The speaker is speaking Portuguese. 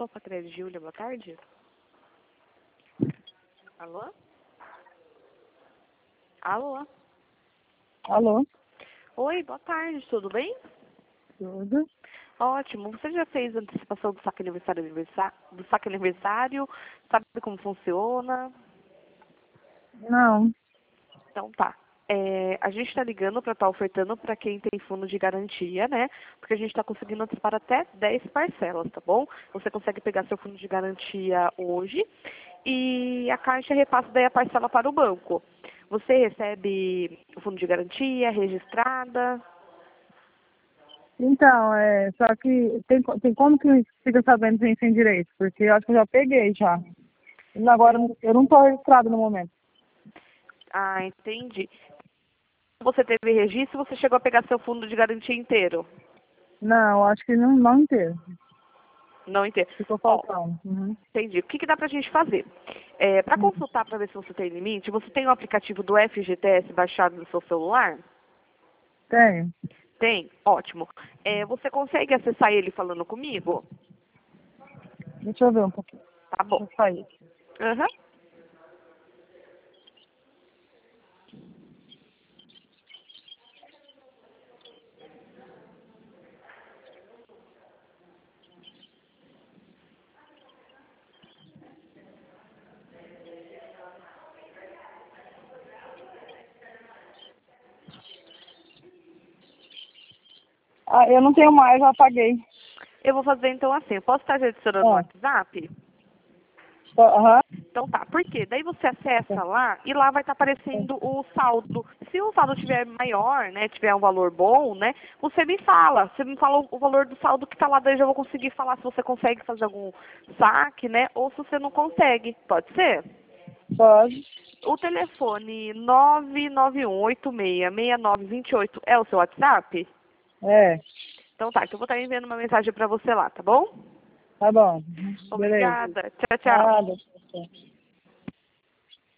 Sou Patrícia Júlia, boa tarde. Alô? Alô? Alô? Oi, boa tarde, tudo bem? Tudo? Ótimo. Você já fez a antecipação do saque aniversário? Sabe como funciona? Não. Então tá. A gente está ligando para estar ofertando para quem tem fundo de garantia, né? Porque a gente está conseguindo antecipar até 10 parcelas, tá bom? Você consegue pegar seu fundo de garantia hoje e a Caixa repassa daí a parcela para o banco. Você recebe o fundo de garantia registrada? Então, só que tem como que fica sabendo sem direito? Porque eu acho que eu já peguei já. E agora eu não estou registrado no momento. Ah, entendi. Você teve registro, você chegou a pegar seu fundo de garantia inteiro? Não, acho que não inteiro. Não entendi. Ficou Ó, faltando. Uhum. entendi. O que dá pra gente fazer? Para consultar para ver se você tem limite, você tem o aplicativo do FGTS baixado no seu celular? Tenho. Tem? Ótimo. Você consegue acessar ele falando comigo? Deixa eu ver um pouquinho. Tá Deixa bom. eu sair. Aham. Ah, eu não tenho mais, já apaguei. Eu vou fazer então assim. Eu posso estar te adicionando no Ah, WhatsApp? aham. Então tá, por quê? Daí você acessa lá e lá vai estar aparecendo o saldo. Se o saldo tiver maior, né, tiver um valor bom, né, você me fala. Você me fala o valor do saldo que está lá, daí eu já vou conseguir falar se você consegue fazer algum saque, né, ou se você não consegue. Pode ser? Pode. O telefone 991866928 é o seu WhatsApp? É, Então tá, então eu vou estar enviando uma mensagem para você lá, tá bom? tá bom. Beleza. Obrigada. Tchau, tchau. Nada.